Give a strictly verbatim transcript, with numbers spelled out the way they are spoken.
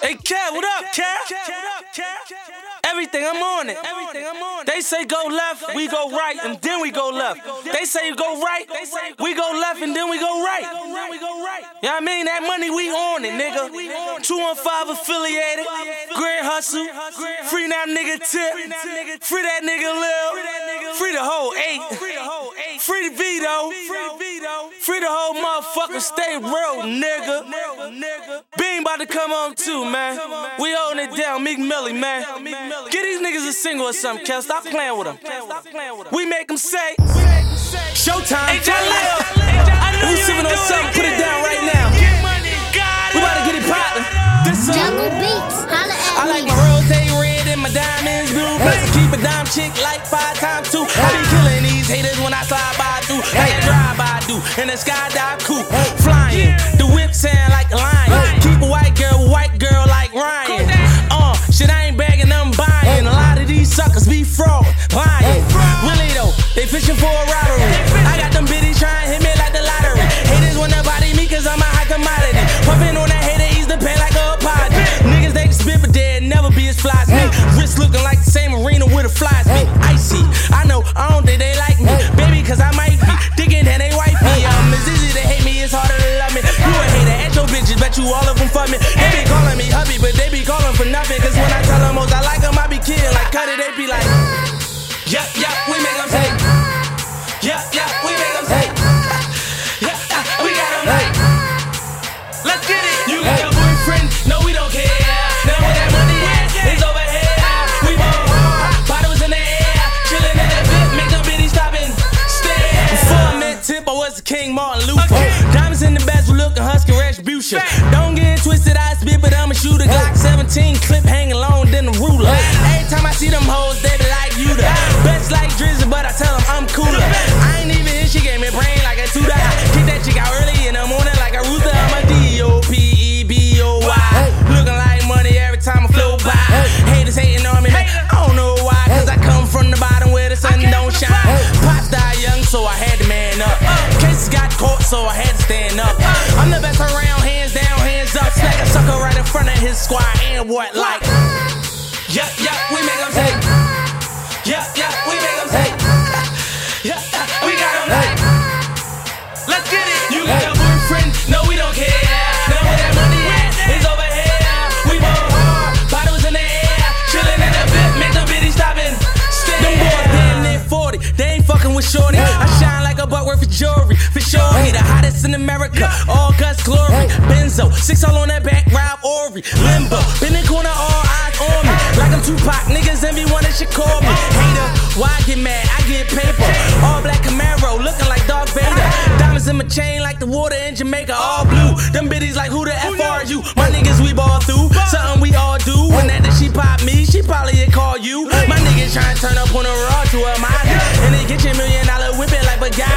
Hey, Cat, what up, Cat? Everything, I'm on it. Everything, I'm on it. They say go left, we go right, and then we go left. They say you go right, we go left, and then we go right. You know what I mean? That money, we on it, nigga. two one five affiliated, Grand Hustle, free that nigga Tip, free that nigga Lil, free the whole eight, free the Vito, free the whole motherfucker, stay real, nigga. Bean about to come on too, man. We holding it down, Meek Millie, man. Get these niggas a single or something, Kel. Stop playing with them. We make them say, Showtime. Hey, Jalil, we sipping on something, put it down right now. We about to get it poppin'. This song. Jungle Beats, holla at I like my rose red and my diamonds blue. Plus I keep a dime chick like five times two. I be killing these haters when I slide by through. Like a drive-by do in the skydive coupe. Flying, the whip sound like a lion. Keep a white girl, white girl like Ryan. Uh, shit I ain't bagging, I'm buying. A lot of these suckers be fraud, lying. Really though, they fishing for a robbery. I got them bitties trying to hit me like the lottery. Haters wanna body me cause I'm a high commodity. Puffin' on that hater, ease the pain like a apology. Niggas they can spit but they'll never be as fly as me. Wrist looking like the same arena where the flies be. Icy, I know, I don't think they like me. Baby, cause I might be thinking that they wifey. Um, it's easy to hate me, it's harder to love me. You a hater at your bitches, bet you all of them fuck me. They be calling me hubby, but they be calling for nothing. Cause when I tell them most I like them, I be kidding. Like cut it, they be like, yup, yup, we make them say. Yup, yup, we make them say. Yup, yup, we got them like. Let's get it. You got your boyfriend? No, we don't care. Now where that money at? It's over here. We ball hard, bottles in the air, chillin' in that bit, make them bitties stop and stare. Before I met Tip, I was the King Martin Luther. Okay. Diamonds in the best, we lookin' husky retribution. Don't get it twisted, I spit, but I'm a shooter. Glock seventeen, clip hanging long than a ruler. Every time I see them hoes, they be like you the best like Drizzy, but I tell them I'm cooler. I ain't even here, she gave me brain like a tutor. Kick that chick out early in the morning like a Ruther. I'm a D O P E B O Y. Looking like money every time I flow by. Haters hating on me, man. I don't know why, cause I come from the bottom where the sun don't shine. Pops died young, so I had to man up. Cases got caught, so I had to stand up. I'm the best around, hands down, hands up. Slack a sucker right in front of his squad, and what like? Yup, yup, we make them say. Yup, yup, we make them say. Yup, yup, we got them like. Let's get it. You got your boyfriend? No, we don't care. Now where that money at? It's over here. We ball hard, bottles in the air, chillin' in the bit, make them bitties stop and stare. Them boys damn near forty, they ain't fucking with shorty. I shine like a butt worth of jewelry. For sure, he the hottest in America. All guts glory. Benzo, six all on that back, Rob Ori. Limbo, been in corner, all eyes on me. Like I'm Tupac, niggas envy one that should call me. Hater, why I get mad? I get paper. All black Camaro, looking like Darth Vader. Diamonds in my chain like the water in Jamaica, all blue. Them bitties like who the F are you? My niggas we ball through, something we all do. When that she pop me, she probably call you. My niggas tryna turn up on a raw to a Mazda, and they get your million dollar whip it like Bugatti.